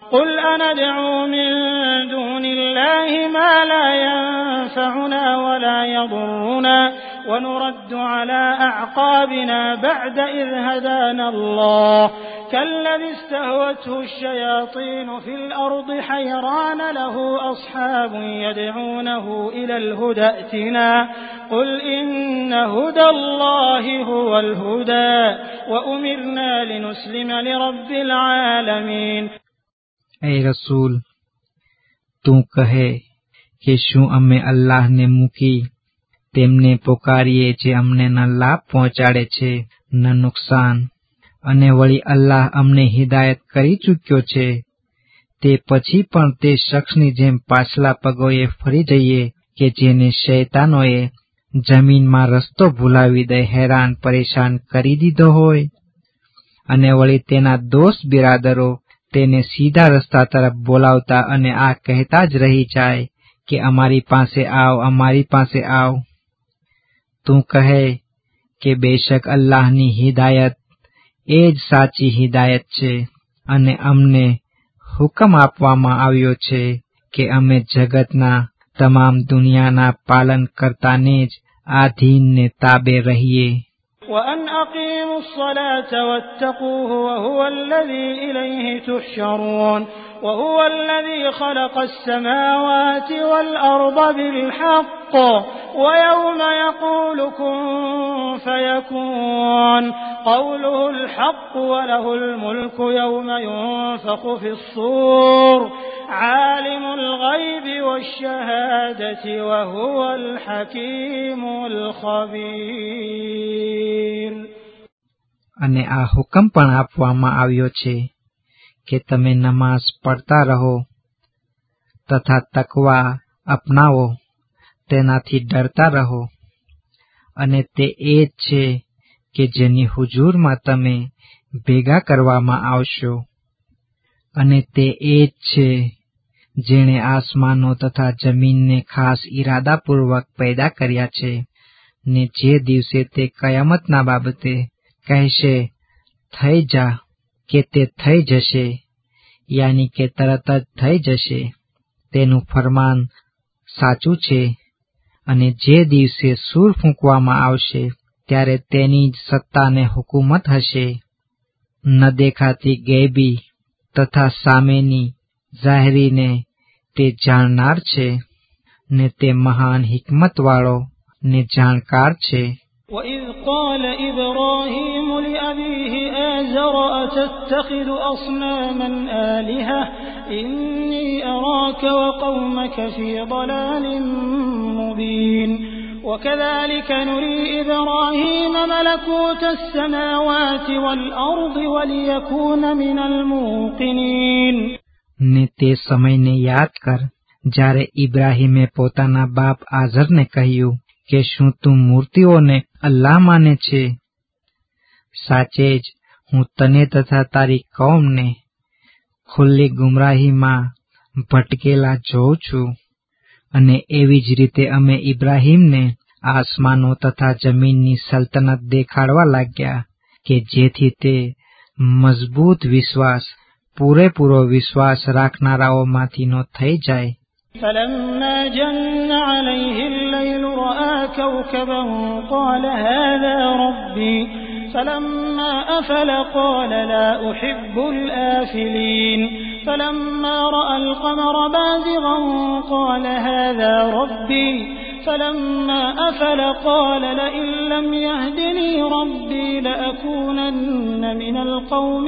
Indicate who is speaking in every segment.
Speaker 1: قل أندعو من دون الله ما لا ينفعنا ولا يضرنا ونرد على أعقابنا بعد إذ هدانا الله كالذي استهوته الشياطين في الأرض حيران له أصحاب يدعونه إلى الهدى ائتنا قل إن هدى الله هو الهدى وأمرنا لنسلم لرب العالمين.
Speaker 2: ऐ रसूल, તું કહે કે શું અમે અલ્લાહને મૂકી તેમને પોકારીએ જે અમને ન લાભ પહોંચાડે છે ન નુકસાન, અને વળી અલ્લાહ અમને હિદાયત કરી ચૂક્યો છે, તે પછી પણ તે શખ્સની જેમ પાછલા પગોએ ફરી જઈએ કે જેને શૈતાનોએ જમીનમાં રસ્તો ભૂલાવી દઈ હેરાન પરેશાન કરી દીધો હોય, અને વળી તેના દોસ્ત બિરાદરો તેને સીધા રસ્તા તરફ બોલાવતા અને આ કહેતા જ રહી જાય કે અમારી પાસે આવ, અમારી પાસે આવ. તું કહે કે બેશક અલ્લાહની હિદાયત એ જ સાચી હિદાયત છે, અને અમને હુકમ આપવામાં આવ્યો છે કે અમે જગતના તમામ દુનિયાના પાલન કરતાને જ આધીનને તાબે રહીએ.
Speaker 1: وأن أقيموا الصلاة واتقوه وهو الذي إليه تحشرون وهو الذي خلق السماوات والأرض بالحق ويوم يقول كن فيكون قوله الحق وله الملك يوم ينفخ في الصور عالم الغيب والشهادة وهو الحكيم الخبير.
Speaker 2: અને આ હુકમ પણ આપવામાં આવ્યો છે કે તમે નમાઝ પઢતા રહો તથા તકવા અપનાવો, તેનાથી ડરતા રહો, અને તે એ જ છે કે જેની હુજૂરમાં તમે ભેગા કરવામાં આવશો, અને તે એ જ છે જેણે આસમાનો તથા જમીનને ખાસ ઈરાદાપૂર્વક પેદા કર્યા છે, ને જે દિવસે તે કયામતના બાબતે કહેશે થઈ જા, કે તે થઈ જશે, યાની કે તરત જ થઈ જશે, તેનું ફરમાન સાચું છે. અને જે દિવસે સૂર ફૂંકવામાં આવશે ત્યારે તેની જ સત્તાને હુકુમત હશે. ન દેખાતી ગૈબી તથા સામેની જાહેરીને તે જાણનાર છે, ને તે મહાન હિકમતવાળો ને જાણકાર છે.
Speaker 1: وَإِذْ قَالَ إِبْرَاهِيمُ لِأَبِيهِ آزَرَ أَتَتَّخِذُ أَصْنَامًا آلِهَةً إِنِّي أَرَاكَ وَقَوْمَكَ فِي ضَلَالٍ مُبِينٍ. وَكَذَلِكَ نُرِي إِبْرَاهِيمَ مَلَكُوتَ السَّمَاوَاتِ وَالْأَرْضِ وَلِيَكُونَ مِنَ الْمُوقِنِينَ.
Speaker 2: ને તે સમયને યાદ કર જ્યારે ઇબ્રાહીમે પોતાના બાપ આઝરને કહ્યું કે શું તું મૂર્તિઓને અલ્લાહ માને છે? સાચે જ હું તને તથા તારી કૌમને ખુલ્લી ગુમરાહીમાં ભટકેલા જોઉં છું. અને એવી જ રીતે અમે ઇબ્રાહીમને આસમાનો તથા જમીનની સલ્તનત દેખાડવા લાગ્યા કે જેથી તે મજબૂત વિશ્વાસ, પૂરેપૂરો વિશ્વાસ રાખનારાઓમાંથીનો થઈ જાય.
Speaker 1: فَلَمَّا جَنَّ عَلَيْهِ اللَّيْلُ رَأَىٰ كَوْكَبًا قَالَ هَٰذَا رَبِّي فَلَمَّا أَفَلَ قَالَ لَا أُحِبُّ الْآفِلِينَ. فَلَمَّا رَأَى الْقَمَرَ بَازِغًا قَالَ هَٰذَا رَبِّي فَلَمَّا أَفَلَ قَالَ لَئِن لَّمْ يَهْدِنِي رَبِّي لَأَكُونَنَّ مِنَ الْقَوْمِ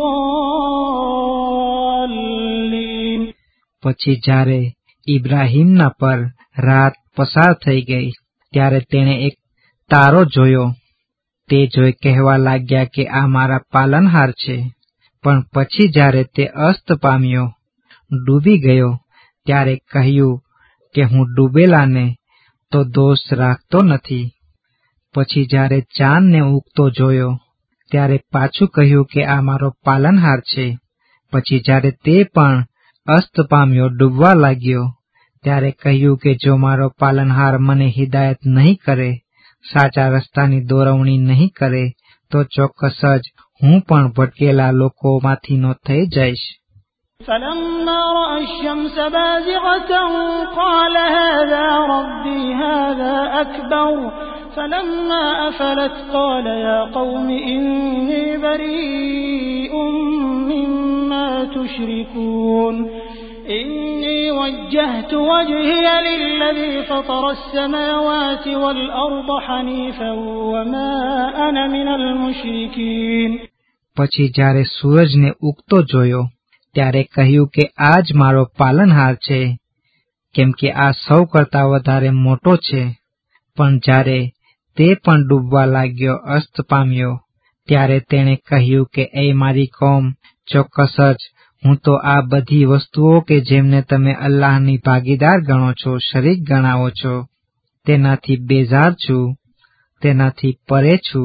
Speaker 1: الضَّالِّينَ.
Speaker 2: પછી જ્યારે ઇબ્રાહીમના પર રાત પસાર થઈ ગઈ ત્યારે તેણે એક તારો જોયો. તે જોઈ કહેવા લાગ્યા કે આ મારા પાલનહાર છે. પણ પછી જ્યારે તે અસ્ત પામ્યો, ડૂબી ગયો, ત્યારે કહ્યું કે હું ડૂબેલાને તો દોષ રાખતો નથી. પછી જ્યારે ચાંદને ઉગતો જોયો ત્યારે પાછું કહ્યું કે આ મારો પાલનહાર છે. પછી જ્યારે તે પણ અસ્ત પામ્યો, ડૂબવા લાગ્યો, ત્યારે કહ્યું કે જો મારો પાલનહાર મને હિદાયત નહીં કરે, સાચા રસ્તાની દોરવણી નહીં કરે, તો ચોક્કસ જ હું પણ ભટકેલા લોકોમાંથીનો થઈ જઈશ.
Speaker 1: فلما رأى الشمس بازغة قال هذا ربي هذا أكبر فلما أفلت قال يا قوم إني بريء مما تشركون إني وجهت وجهي للذي فطر السماوات والأرض حنيفا وما أنا من المشركين.
Speaker 2: પછી જ્યારે સૂરજને ઉગતો જોયો ત્યારે કહ્યું કે આ જ મારો પાલનહાર છે, કેમ કે આ સૌ કરતા વધારે મોટો છે. પણ જ્યારે તે પણ ડૂબવા લાગ્યો, અસ્ત પામ્યો, ત્યારે તેણે કહ્યું કે એ મારી કોમ, ચોક્કસ જ હું તો આ બધી વસ્તુઓ કે જેમને તમે અલ્લાહની ભાગીદાર ગણો છો, શરીક ગણાવો છો, તેનાથી બેઝાર છું, તેનાથી પરે છું.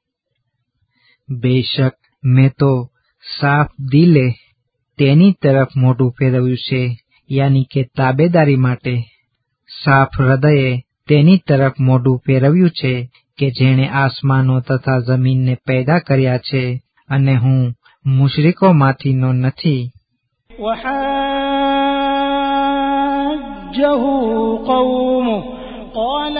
Speaker 2: બેશક મેં તો સાફ દિલે તેની તરફ મોઢું ફેરવ્યું છે, યાની કે તાબેદારી માટે. સાફ હૃદયે તેની તરફ મોઢું ફેરવ્યું છે કે જેણે આસમાનો તથા જમીનને પેદા કર્યા છે, અને હું મુશરિકોમાંથીનો નથી.
Speaker 1: وحاجه قومه قال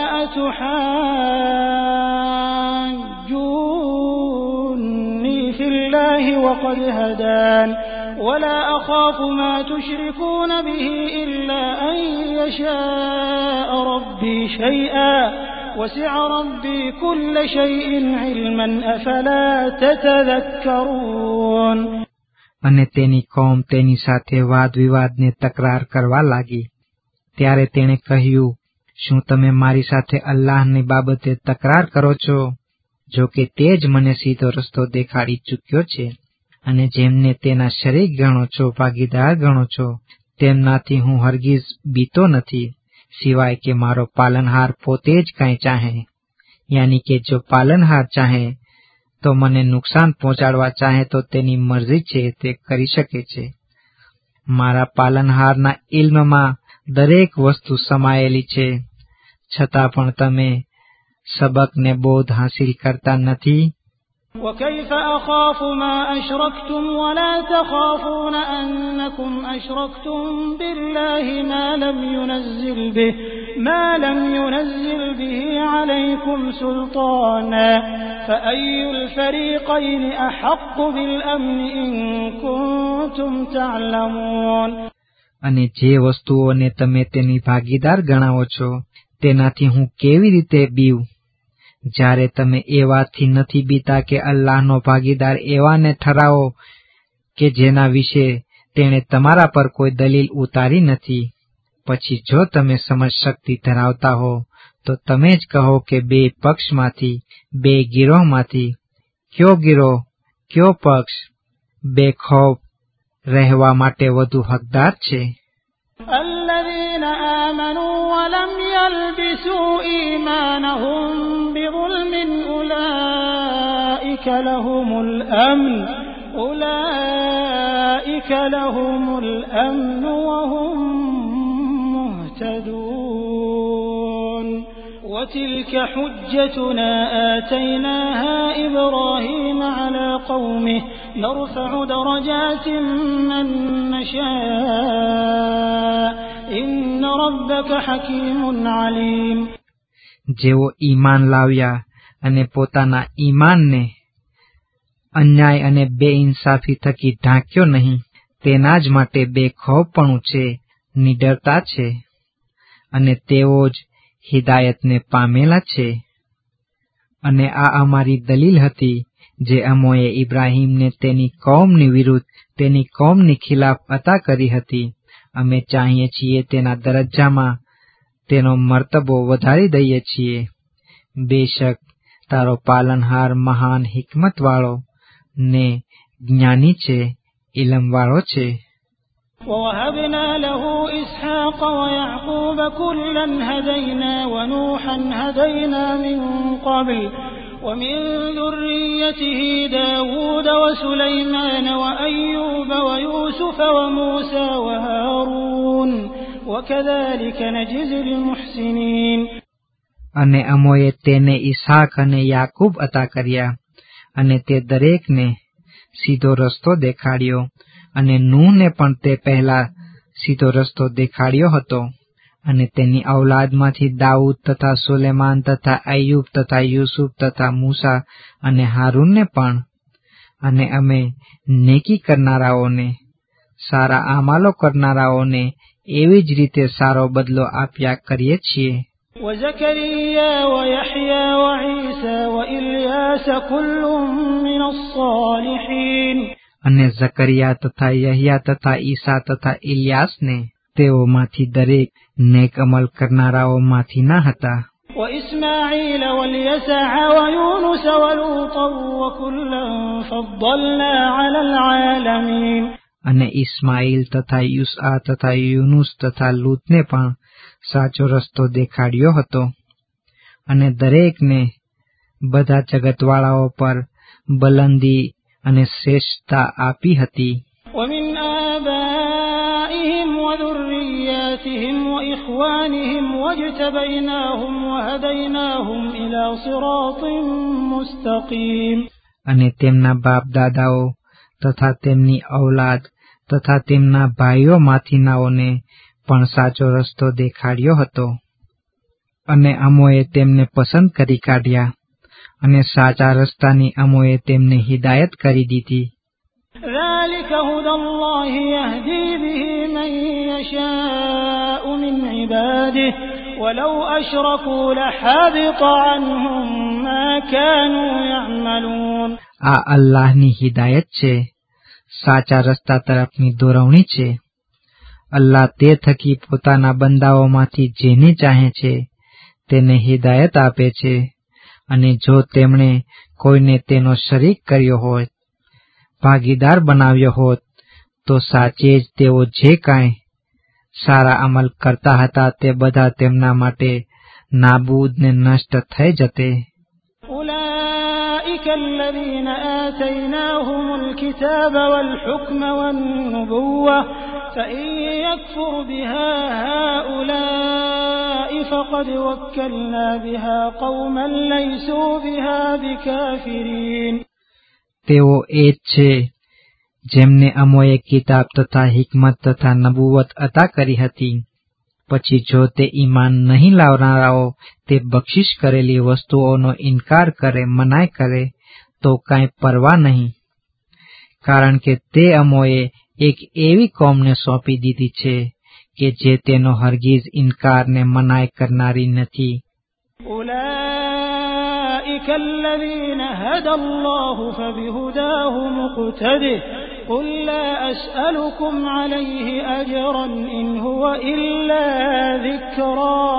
Speaker 1: أتحاجوني في الله وقد هدان ولا أخاف ما تشركون به إلا أن يشاء ربي شيئا وسع ربي كل شيء علما أفلا تتذكرون.
Speaker 2: અને તેની કોમ તેની સાથે વાદ વિવાદને તકરાર કરવા લાગી. ત્યારે તેણે કહ્યું, શું તમે મારી સાથે અલ્લાહની બાબતે તકરાર કરો છો? જો કે તે જ મને સીધો રસ્તો દેખાડી ચૂક્યો છે, અને જેમને તેના શરીક ગણો છો, ભાગીદાર ગણો છો, તેમનાથી હું હરગીઝ બીતો નથી, સિવાય કે મારો પાલનહાર પોતે જ કંઈ ચાહે. યાની કે જો પાલનહાર ચાહે તો મને નુકસાન પહોંચાડવા ચાહે તો તેની મરજી છે, તે કરી શકે છે. મારા પાલનહારના ઇલ્મમાં દરેક વસ્તુ સમાયેલી છે, છતાં પણ તમે સબકને બોધ હાસિલ કરતા નથી.
Speaker 1: وكيف أخاف ما أشركتم ولا تخافون أنكم أشركتم بالله ما لم ينزل به عليكم سلطانا فأي الفريقين أحق بالأمن إن كنتم تعلمون.
Speaker 2: અને જે વસ્તુઓને તમે તેની ભાગીદાર ગણાવો છો તેનાથી હું કેવી રીતે બીઉં, જ્યારે તમે એ વાતથી નથી બીતા કે અલ્લાહનો ભાગીદાર એવાને ઠરાવો કે જેના વિશે તેણે તમારા પર કોઈ દલીલ ઉતારી નથી. પછી જો તમે સમજ શક્તિ ધરાવતા હો તો તમે જ કહો કે બે પક્ષમાંથી, બે ગીરોહમાંથી કયો ગીરોહ, કયો પક્ષ બેખૌફ રહેવા માટે વધુ હકદાર છે.
Speaker 1: الذين آمنوا ولم يلبسوا إيمانهم بظلم أولئك لهم الأمن وهم مهتدون. وتلك حجتنا آتيناها إبراهيم على قومه نرفع درجات من نشاء إن ربك حكيم عليم.
Speaker 2: જેઓ ઈમાન લાવ્યા અને પોતાના ઈમાનને અન્યાય અને બેઇન્સાફી થકી ઢાંક્યો નહીં, તેના જ માટે બેખૌફપણું છે, નિડરતા છે, અને તેઓ જ હિદાયતને પામેલા છે. અને આ અમારી દલીલ હતી જે અમોએ ઇબ્રાહીમને તેની કોમની વિરુદ્ધ, તેની કોમની ખિલાફ અતા કરી હતી. અમે ચાહીએ છીએ તેના દરજ્જામાં તેનો મર્તબો વધારી દઈએ છીએ. બેશક તારો પાલનહાર મહાન હિકમતવાળો ને જ્ઞાની છે, ઇલમવાળો છે.
Speaker 1: ووهبنا له إسحاق ويعقوب كلا هدينا ونوحا هدينا من قبل ومن ذريته داود وسليمان وأيوب ويوسف وموسى وهارون وكذلك نجزي المحسنين.
Speaker 2: અને અમોએ તેને ઈસાક અને યાકૂબ અતા કર્યા, અને તે દરેકને સીધો રસ્તો દેખાડ્યો, અને નૂહને પણ તે પહેલા સીધો રસ્તો દેખાડ્યો હતો, અને તેની ઔલાદમાંથી દાઉદ તથા સુલેમાન તથા અય્યુબ તથા યુસુફ તથા મૂસા અને હારૂનને પણ. અને અમે નેકી કરનારાઓને, સારા આમાલો કરનારાઓને એવી જ રીતે સારો બદલો આપ્યા કરીએ છીએ.
Speaker 1: وزكريا ويحيى وعيسى وإلياس كل من الصالحين.
Speaker 2: અને ઝકરિયા તથા યહ્યા તથા ઈસા તથા ઇલિયાસને તેઓમાંથી દરેક નેક અમલ કરનારાઓમાંથી ના હતા.
Speaker 1: وإسماعيل واليسع ويونس ولوطا وكلا فضلنا على العالمين.
Speaker 2: અને ઇસ્માઇલ તથા યુસા તથા યુનુસ તથા લૂતને પણ સાચો રસ્તો દેખાડ્યો હતો, અને દરેકને બધા જગતવાળાઓ પર બલંદી અને શ્રેષ્ઠતા આપી હતી.
Speaker 1: ومن آبائهم وذرياتهم وإخوانهم واجتبيناهم وهديناهم إلى صراط مستقيم.
Speaker 2: અને તેમના બાપ દાદાઓ તથા તેમની ઔલાદ તથા તેમના ભાઈઓમાંથીનાઓને પણ સાચો રસ્તો દેખાડ્યો હતો, અને અમોએ તેમને પસંદ કરી કાઢ્યા, અને સાચા રસ્તાની અમોએ તેમને હિદાયત કરી દીધી.
Speaker 1: ذلك هدى الله يهدي به من يشاء من عباده ولو أشركوا لحبط عنهم ما كانوا يعملون.
Speaker 2: આ અલ્લાહની હિદાયત છે, સાચા રસ્તા તરફની દોરવણી છે. અલ્લાહ તે થકી પોતાના બંદાઓમાંથી જેને ચાહે છે તેને હિદાયત આપે છે, અને જો તેમણે કોઈને તેનો શરીક કર્યો હોય, ભાગીદાર બનાવ્યો હોત, તો સાચે જ તેઓ જે કાંઈ સારા અમલ કરતા હતા તે બધા તેમના માટે નાબૂદ ને નષ્ટ થઈ જતે.
Speaker 1: أولئك الذين آتيناهم الكتاب والحكم والنبوة فإن يكفر بها هؤلاء فقد وكلنا بها قوما ليسوا بها بكافرين.
Speaker 2: તેઓ એ જ છે જેમને અમોએ કિતાબ તથા હિકમત તથા નબુવત અતા કરી હતી. પછી જો તે ઈમાન નહીં લાવનારાઓ તે બક્ષિશ કરેલી વસ્તુઓનો ઇનકાર કરે, મનાય કરે, તો કાંઈ પરવા નહીં, કારણ કે તે અમોએ એક એવી કોમને સોંપી દીધી છે કે જે તેનો હરગીઝ ઇનકાર ને મનાય કરનારી નથી.
Speaker 1: أولئك الذين هدى الله فبهداه مقتده قل لا أسألكم عليه أجرا إن هو إلا ذكرى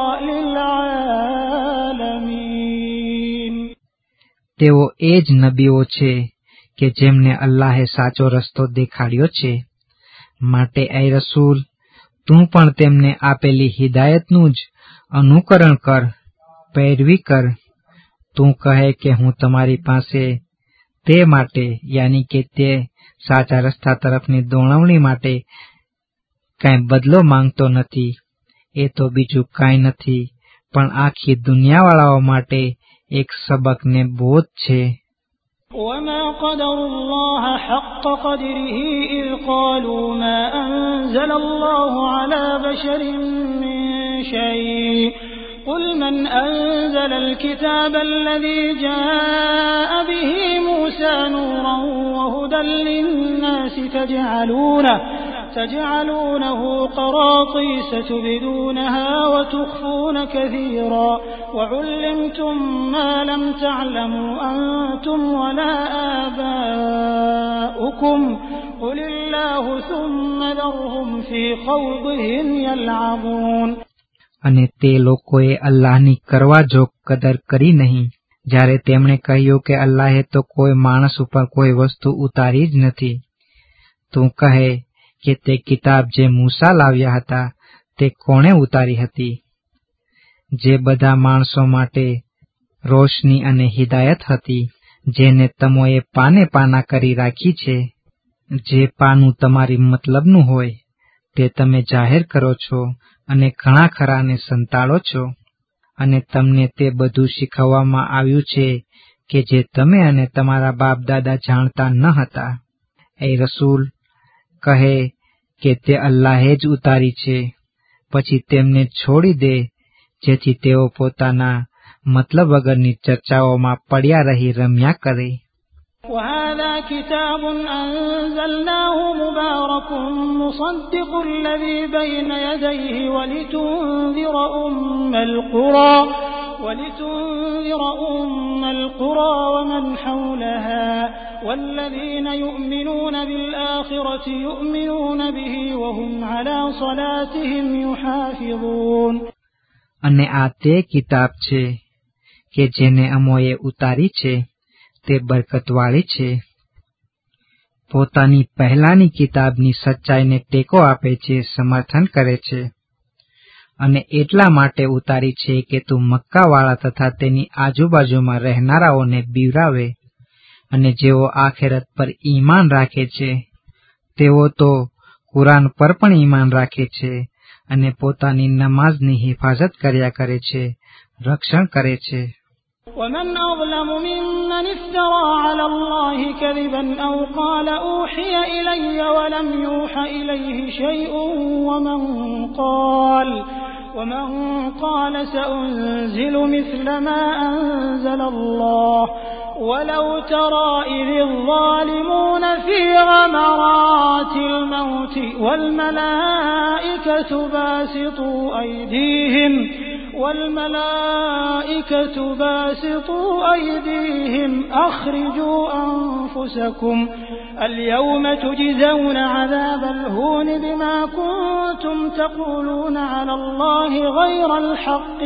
Speaker 1: للعالمين.
Speaker 2: તેઓ એ જ નબીઓ છે કે જેમને અલ્લાહે સાચો રસ્તો દેખાડ્યો છે. માટે એ રસૂલ, તું પણ તેમને આપેલી હિદાયતનું જ અનુકરણ કર, પૈરવી કર. તું કહે કે હું તમારી પાસે તે માટે, યાની કે તે સાચા રસ્તા તરફની દોણવણી માટે કાંઈ બદલો માંગતો નથી. એ તો બીજું કાંઈ નથી પણ આખી દુનિયાવાળાઓ માટે એક સબક ને બોધ છે.
Speaker 1: وما قدر الله حق قدره إذ قالوا ما أنزل الله على بشر من شيء قل من أنزل الكتاب الذي جاء به موسى نورا وهدى للناس تجعلونه قراطيس تبدونها وتخفون كثيرا وعلمتم ما لم تعلموا أنتم ولا آباؤكم قل الله ثم ذرهم في خوضهم يلعبون.
Speaker 2: અને તે લોકોએ અલ્લાહની કરવા જોગ કદર કરી નહીં, જ્યારે તેમણે કહ્યું કે અલ્લાહે તો કોઈ માણસ ઉપર કોઈ વસ્તુ ઉતારી જ નથી. તું કહે કે તે કિતાબ જે મૂસા લાવ્યા હતા તે કોણે ઉતારી હતી, જે બધા માણસો માટે રોશની અને હિદાયત હતી, જેને તમોએ પાને પાના કરી રાખી છે. જે પાનું તમારી મતલબનું હોય તે તમે જાહેર કરો છો અને ઘણા ખરાને સંતાડો છો, અને તમને તે બધું શીખવવામાં આવ્યું છે કે જે તમે અને તમારા બાપ દાદા જાણતા ન હતા. એ રસૂલ, કહે કે તે અલ્લાહે જ ઉતારી છે, પછી તેમને છોડી દે જેથી તેઓ પોતાના મતલબ વગરની ચર્ચાઓમાં પડ્યા રહી રમ્યા કરે.
Speaker 1: وهذا كتاب أنزلناه مبارك مصدق الذي بين يديه ولتنذر أم القرى ومن حولها والذين يؤمنون بالآخرة يؤمنون به وهم على صلاتهم يحافظون.
Speaker 2: અને આ તે કિતાબ છે કે જેને અમોએ ઉતારી છે તે બરકતવાળી છે. પોતાની પહેલાની કિતાબની સચ્ચાઈને ટેકો આપે છે, સમર્થન કરે છે. અને એટલા માટે ઉતારી છે કે તું મક્કાવાળા તથા તેની આજુબાજુમાં રહેનારાઓને બીવરાવે. અને જેઓ આખેરત પર ઈમાન રાખે છે તેઓ તો કુરાન પર પણ ઈમાન રાખે છે અને પોતાની નમાઝની હિફાજત કર્યા કરે છે, રક્ષણ કરે છે.
Speaker 1: ومن أظلم ممن افترى على الله كذبا أو قال أوحي إلي ولم يوح إليه شيء ومن قال سأنزل مثل ما أنزل الله ولو ترى إذ الظالمون في غمرات الموت والملائكة باسطوا أيديهم أخرجوا أنفسكم اليوم تجزون عذاب الهون بما كنتم تقولون على الله غير الحق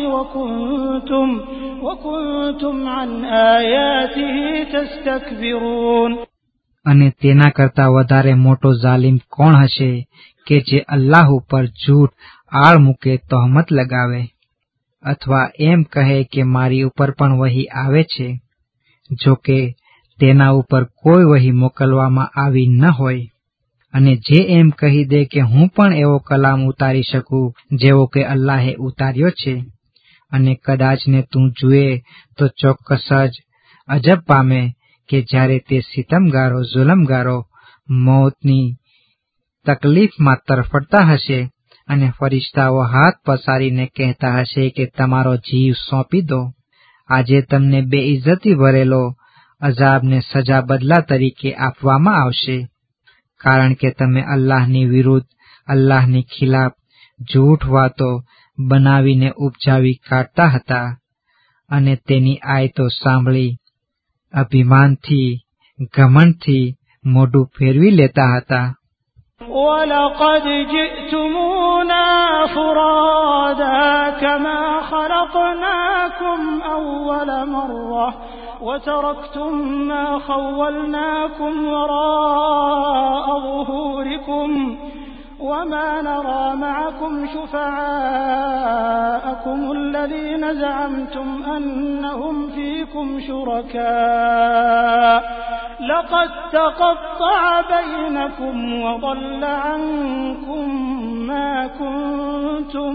Speaker 1: وكنتم عن آياته تستكبرون.
Speaker 2: અને તેના કરતા વધારે મોટો જાલિમ કોણ હશે કે જે અલ્લાહ ઉપર જૂઠ આળ મૂકે, તહોમત લગાવે અથવા એમ કહે કે મારી ઉપર પણ વહી આવે છે, જો કે તેના ઉપર કોઈ વહી મોકલવામાં આવી ન હોય. અને જે એમ કહી દે કે હું પણ એવો કલામ ઉતારી શકું જેવો કે અલ્લાહે ઉતાર્યો છે, અને કદાચ ને તું જુએ તો ચોક્કસ જ અજબ પામે કે જ્યારે તે સિતમગારો, જુલમગારો મોતની તકલીફમાં તરફડતા હશે અને ફરિશ્તાઓ હાથ પસારીને કહેતા હશે કે તમારો જીવ સોંપી દો. આજે તમને બેઇજ્જતી ભરેલો અજાબને સજા બદલા તરીકે આપવામાં આવશે, કારણ કે તમે અલ્લાહની વિરુદ્ધ, અલ્લાહની ખિલાફ જૂઠ વાતો બનાવીને ઉપજાવી કાઢતા હતા અને તેની આયતો સાંભળી અભિમાનથી, ઘમંડથી મોઢું ફેરવી લેતા હતા.
Speaker 1: وَلَقَدْ جِئْتُمُونَا فُرَادَىٰ كَمَا خَلَقْنَاكُمْ أَوَّلَ مَرَّةٍ وَتَرَكْتُم مَّا خَوَّلْنَاكُمْ وَرَاءَ ظُهُورِكُمْ وَمَا نَرَىٰ مَعَكُمْ شُفَعَاءَكُمُ الَّذِينَ زَعَمْتُمْ أَنَّهُمْ فِيكُمْ شُرَكَاءُ لَقَد تَّقَطَّعَ بَيْنَكُمْ وَضَلَّ عَنكُم مَّا كُنتُمْ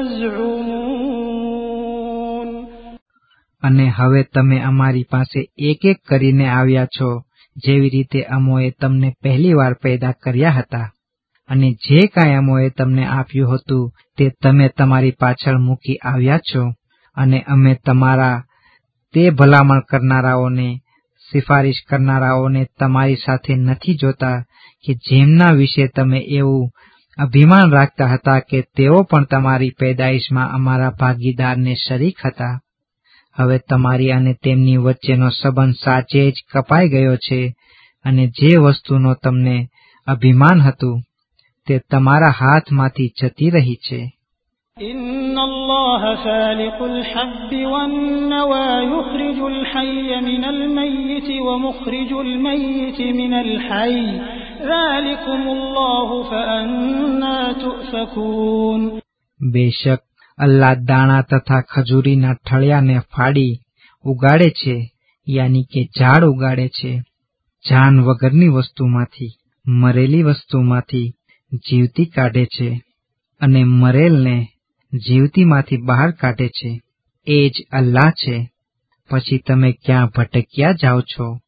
Speaker 1: تَزْعُمُونَ.
Speaker 2: અને હવે તમે અમારી પાસે એક એક કરીને આવ્યા છો, જેવી રીતે અમોએ તમને પહેલીવાર પેદા કર્યા હતા. અને જે કાંઈ અમોએ તમને આપ્યું હતું તે તમે તમારી પાછળ મૂકી આવ્યા છો. અને અમે તમારા તે ભલામણ કરનારાઓને, સિફારિશ કરનારાઓને તમારી સાથે નથી જોતા કે જેમના વિશે તમે એવું અભિમાન રાખતા હતા કે તેઓ પણ તમારી પેદાઈશમાં અમારા ભાગીદારને શરીક હતા. હવે તમારી અને તેમની વચ્ચેનો સંબંધ સાચે જ કપાઈ ગયો છે, અને જે વસ્તુનો તમને અભિમાન હતું તે તમારા હાથમાંથી જતી રહી છે.
Speaker 1: إِنَّ اللَّهَ فَالِقُ الْحَبِّ وَالنَّوَىٰ يُخْرِجُ الْحَيَّ مِنَ الْمَيِّتِ وَمُخْرِجُ الْمَيِّتِ مِنَ الْحَيِّ ذَٰلِكُمُ اللَّهُ فَأَنَّىٰ تُؤْفَكُونَ.
Speaker 2: બેશક અલ્લાહ દાણા તથા ખજૂરીના ઠળિયાને ફાડી ઉગાડે છે, યાની કે ઝાડ ઉગાડે છે, જાન વગરની વસ્તુમાંથી, મરેલી વસ્તુમાંથી જીવતી કાઢે છે, અને મરેલને જીવતીમાંથી બહાર કાઢે છે. એ જ અલ્લાહ છે. પછી તમે ક્યાં ભટક્યા જાઓ છો?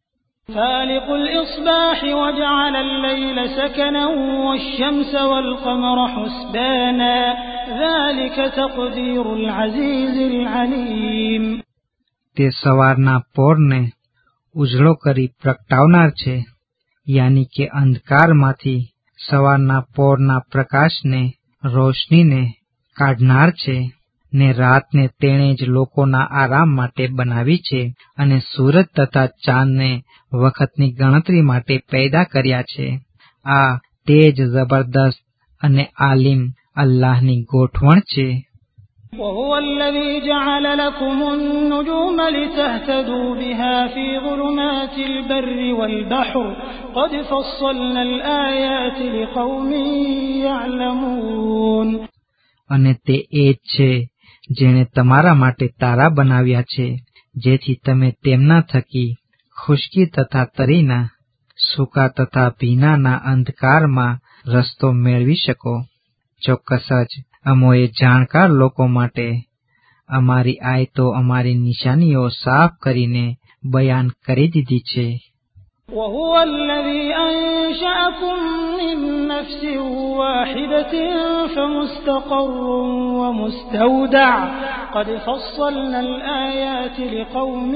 Speaker 1: فالق الإصباح وجعل الليل سكنا والشمس والقمر حسبانا ذلك تقدير العزيز العليم.
Speaker 2: તે સવારના પોરને ઉજળો કરી પ્રગટાવનાર છે, યાની કે અંધકારમાંથી સવારના પોરના પ્રકાશને રોશનીને કાઢનાર છે, ને રાતને તેણે જ લોકોના આરામ માટે બનાવી છે, અને સૂરજ તથા ચાંદને વખતની ગણતરી માટે પેદા કર્યા છે. આ તે જ જબરદસ્ત અને આલિમ અલ્લાહની ગોઠવણ છે.
Speaker 1: وهو الذي جعل لكم النجوم لتهتدوا بها في ظلمات البر والبحر قد فصلنا الآيات لقوم يعلمون.
Speaker 2: અને તે એ જ છે જેણે તમારા માટે તારા બનાવ્યા છે, જેથી તમે તેમના થકી ખુશ્કી તથા તરીના, સૂકા તથા ભીનાના અંધકારમાં રસ્તો મેળવી શકો. ચોક્કસ જ અમોએ જાણકાર લોકો માટે અમારી આયતો, અમારી નિશાનીઓ સાફ કરીને બયાન કરી દીધી છે.
Speaker 1: وهو الذي أنشأكم من نفس واحدة فمستقر ومستودع قد فصلنا الآيات لقوم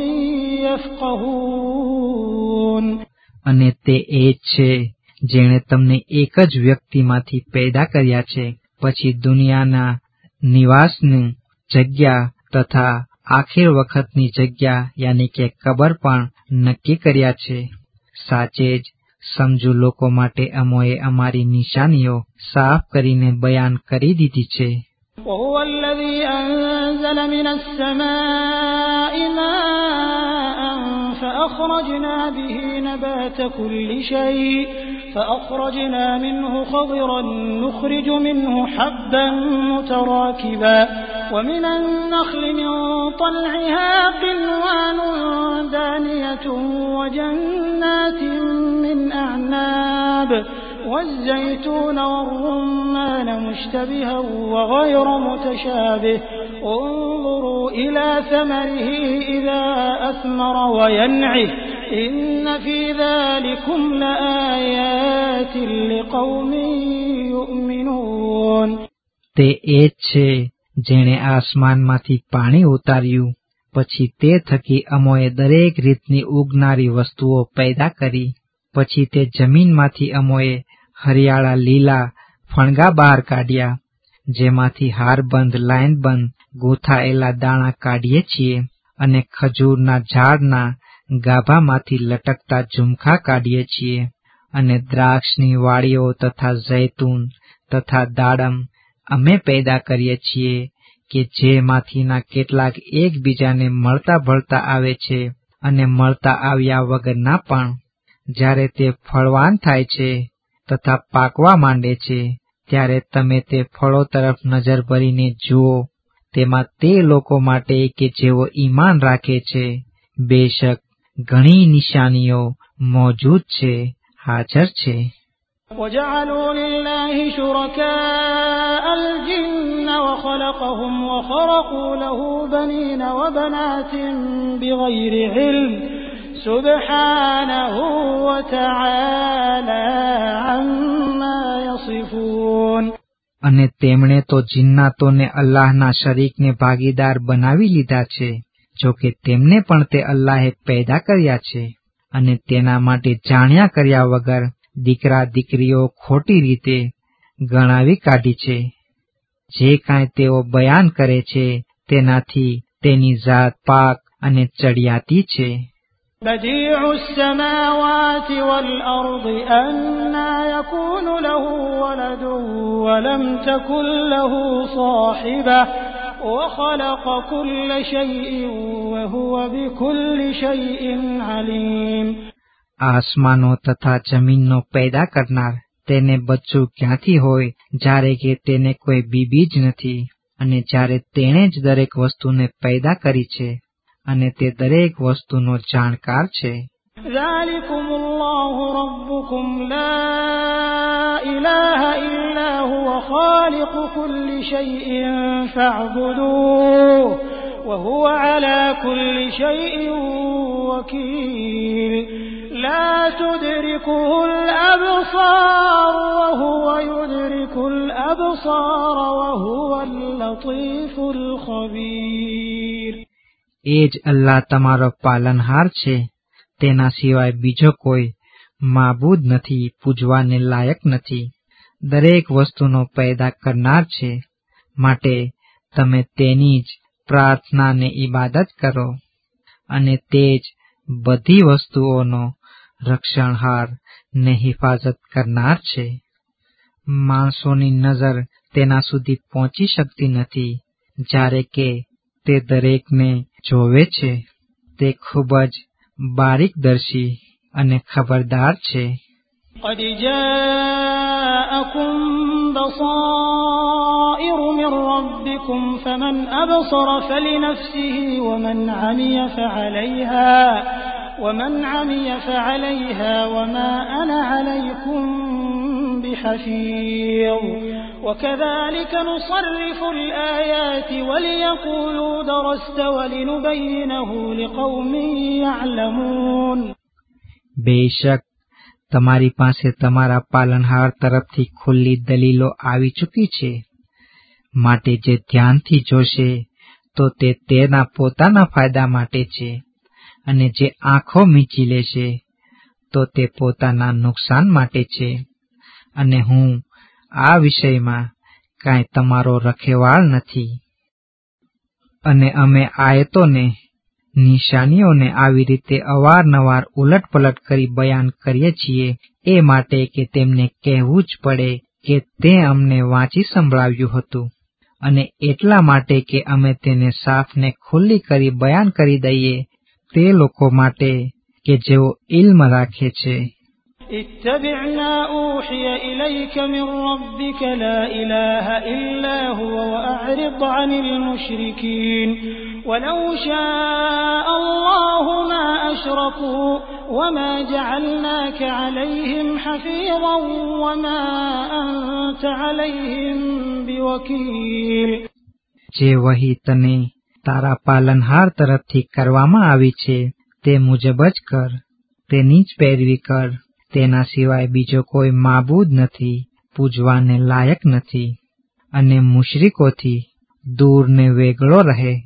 Speaker 1: يفقهون.
Speaker 2: અને તે એ જ છે જેણે તમને એક જ વ્યક્તિમાંથી પેદા કર્યા છે, પછી દુનિયાના નિવાસની જગ્યા તથા આખિર વખતની જગ્યા યાની કે કબર પણ નક્કી કર્યા છે. સાચે જ સમજુ લોકો માટે અમોએ અમારી નિશાનીઓ સાફ કરીને બયાન કરી દીધી છે.
Speaker 1: وهو الذي أنزل من السماء ماء فأخرجنا به نبات كل شيء فأخرجنا منه خضرا نخرج منه حبا متراكبا ومن النخل من طلعها قنوان دانية وجنات من أعناب والزيتون والرمان مشتبها وغير متشابه انظروا إلى ثمره إذا أثمر وينعه إن في ذلكم لآيات لقوم يؤمنون.
Speaker 2: તે એ જ છે જેણે આસમાનમાંથી પાણી ઉતાર્યું, પછી તે થકી અમોએ દરેક રીતની ઉગનારી વસ્તુઓ પેદા કરી. પછી તે જમીનમાંથી અમોએ હરિયાળા લીલા ફણગા બહાર કાઢ્યા, જેમાંથી હારબંધ લાઈનબંધ ગૂંથાયેલા દાણા કાઢીએ છીએ, અને ખજૂરના ઝાડના ગાભામાંથી લટકતા ઝુમખા કાઢીએ છીએ, અને દ્રાક્ષની વાડીઓ તથા જૈતૂન તથા દાડમ અમે પેદા કરીએ છીએ, કે જેમાંથીના કેટલાક એકબીજાને મળતા ભળતા આવે છે, અને મળતા આવ્યા વગરના પણ. જ્યારે તે ફળવાન થાય છે તથા પાકવા માંડે છે, ત્યારે તમે તે ફળો તરફ નજર ભરીને જુઓ. તેમાં તે લોકો માટે કે જેઓ ઈમાન રાખે છે બેશક ઘણી નિશાનીઓ મોજૂદ છે, હાજર છે.
Speaker 1: وجعلوا لله شركاء الجن وخلقهم وخرقوا له بنين وبنات بغير علم سبحانه وتعالى عما يصفون.
Speaker 2: અને તેમણે તો જિન્નાતોને અલ્લાહના શરીકને ભાગીદાર બનાવી લીધા છે, જો કે તેમને પણ તે અલ્લાહે પેદા કર્યા છે, અને તેના માટે જાણ્યા કર્યા વગર દીકરા દીકરીઓ ખોટી રીતે ગણાવી કાઢી છે. જે કાંઈ તેઓ બયાન કરે છે તેનાથી તેની જાત પાક અને ચડિયાતી છે.
Speaker 1: بديع السماوات والأرض أنى يكون له ولد ولم تكن له صاحبة وخلق كل شيء وهو بكل شيء عليم.
Speaker 2: આસમાનો તથા જમીનનો પેદા કરનાર, તેને બચ્ચું ક્યાંથી હોય જ્યારે કે તેને કોઈ બીબી જ નથી, અને જ્યારે તેણે જ દરેક વસ્તુને પેદા કરી છે, અને તે દરેક વસ્તુનો જાણકાર છે.
Speaker 1: ذلكم الله ربكم لا إله إلا هو خالق كل شيء فاعبدوه وهو على كل شيء وكيل. لا تدركه الأبصار وهو يدرك الأبصار وهو اللطيف الخبير.
Speaker 2: એ જ અલ્લાહ તમારો પાલનહાર છે, તેના સિવાય બીજો કોઈ માબૂદ નથી, પૂજવાને લાયક નથી. દરેક વસ્તુનો પેદા કરનાર છે, માટે તમે તેની જ પ્રાર્થનાને ઇબાદત કરો, અને તે જ બધી વસ્તુઓનો રક્ષણહાર ને હિફાજત કરનાર છે. માણસોની નજર તેના સુધી પહોંચી શકતી નથી, જ્યારે કે તે દરેકને જોવે છે. તે ખૂબ જ બારીકદર્શી અને ખબરદાર છે.
Speaker 1: قد جاءكم بصائر من ربكم فمن أبصر فلنفسه ومن عمي فعليها وما أنا عليكم بحفيظ وكذلك نصرف الآيات وليقولوا درست ولنبينه لقوم يعلمون.
Speaker 2: બેશક તમારી પાસે તમારા પાલનહાર તરફથી ખુલ્લી દલીલો આવી ચૂકી છે, માટે જે ધ્યાનથી જોશે તો તે તેના પોતાના ફાયદા માટે છે, અને જે આંખો મીચી લેશે તો તે પોતાના નુકસાન માટે છે. અને હું આ વિષયમાં કાંઈ તમારો રખેવાળ નથી. અને અમે આયતોને, નિશાનીઓને આવી રીતે અવારનવાર ઉલટપલટ કરી બયાન કરીએ છીએ, એ માટે કે તેમને કહેવું જ પડે કે તે અમને વાંચી સંભળાવ્યું હતું, અને એટલા માટે કે અમે તેને સાફને ખુલ્લી કરી બયાન કરી દઈએ તે લોકો માટે કે જેઓ ઇલ્મ રાખે છે.
Speaker 1: اتبع ما أوحي إليك من ربك لا إله إلا هو وأعرض عن المشركين ولو شاء الله ما أشركوا وما جعلناك عليهم حفيظا وما أنت عليهم بوكيل.
Speaker 2: જે વહી તને તારા પાલનહાર તરફથી કરવામાં આવી છે તે મુજબ જ કર, તેની જ પેરવી કર. તેના સિવાય બીજો કોઈ માબૂદ નથી, પૂજવાને લાયક નથી, અને મુશરિકોથી દૂર ને વેગળો રહે.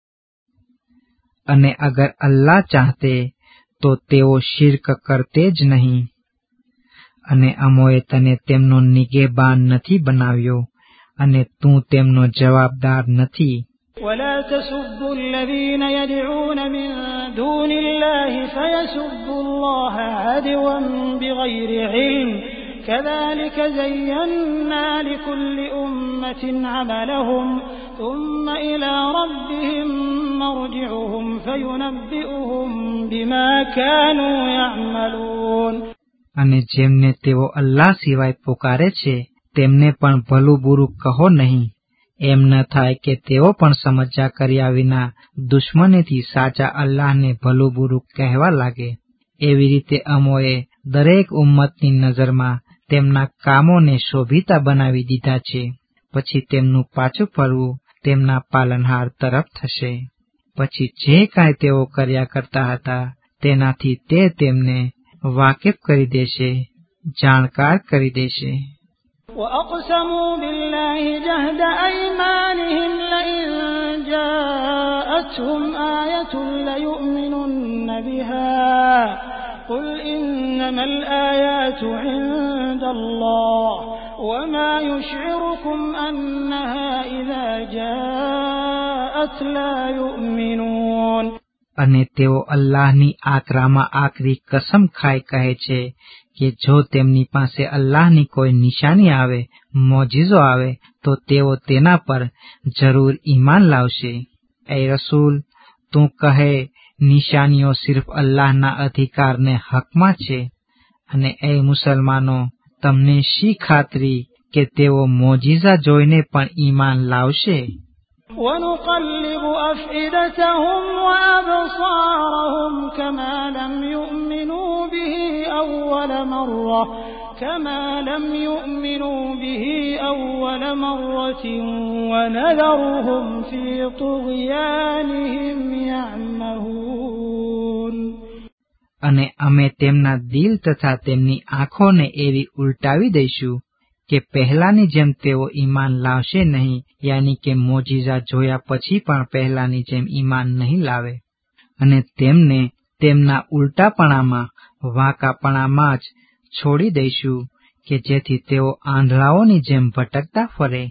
Speaker 2: અને અગર અલ્લાહ ચાહતે તો તેઓ શિર્ક કરતે જ નહીં. અને અમોએ તને તેમનો નિગેબાન નથી બનાવ્યો, અને તું તેમનો જવાબદાર નથી.
Speaker 1: ولا تسبوا الذين يدعون من دون الله فيسبوا الله عدوا بغير علم كذلك زينا لكل أمة عملهم ثم إلى ربهم مرجعهم فينبئهم بما كانوا يعملون.
Speaker 2: અને જેમને તેઓ અલ્લાહ સિવાય પુકારે છે તેમને પણ ભલું બુરું કહો નહીં. એમ ન થાય કે તેઓ પણ સમજ્યા કર્યા વિના દુશ્મનીથી સાચા અલ્લાહને ભલું બુરું કહેવા લાગે. એવી રીતે અમોએ દરેક ઉમ્મતની નજરમાં તેમના કામોને શોભિતા બનાવી દીધા છે. પછી તેમનું પાછું ફરવું તેમના પાલનહાર તરફ થશે. પછી જે કાંઈ તેઓ કર્યા કરતા હતા તેનાથી તે તેમને વાકેફ કરી દેશે, જાણકાર કરી દેશે.
Speaker 1: وأقسموا بالله جهد أيمانهم لئن جاءتهم آية ليؤمنن بها قل إنما الآيات عند الله وما يشعركم أنها إذا جاءت لا يؤمنون.
Speaker 2: અને તેઓ અલ્લાહની આકરામાં આકરી કસમ ખાઈ કહે છે કે જો તેમની પાસે અલ્લાહની કોઈ નિશાની આવે, મોજીઝો આવે, તો તેઓ તેના પર જરૂર ઈમાન લાવશે. એ રસૂલ, તું કહે, નિશાનીઓ સિર્ફ અલ્લાહના અધિકારને હકમાં છે. અને એ મુસલમાનો, તમને શી ખાતરી કે તેઓ મોજીઝા જોઈને પણ ઈમાન લાવશે.
Speaker 1: ونقلب أفئدتهم وأبصارهم كما لم يؤمنوا به أول مرة ونذرهم في طغيانهم يعمهون.
Speaker 2: અને અમે તેમના દિલ તથા તેમની આંખોને એવી ઉલટાવી દઈશું કે પહેલાની જેમ તેઓ ઈમાન લાવશે નહીં, યાની કે મોજીઝા જોયા પછી પણ પહેલાની જેમ ઈમાન નહીં લાવે, અને તેમને તેમના ઉલટાપણામાં, વાંકાપણામાં જ છોડી દઈશું કે જેથી તેઓ આંધળાઓની જેમ ભટકતા ફરે.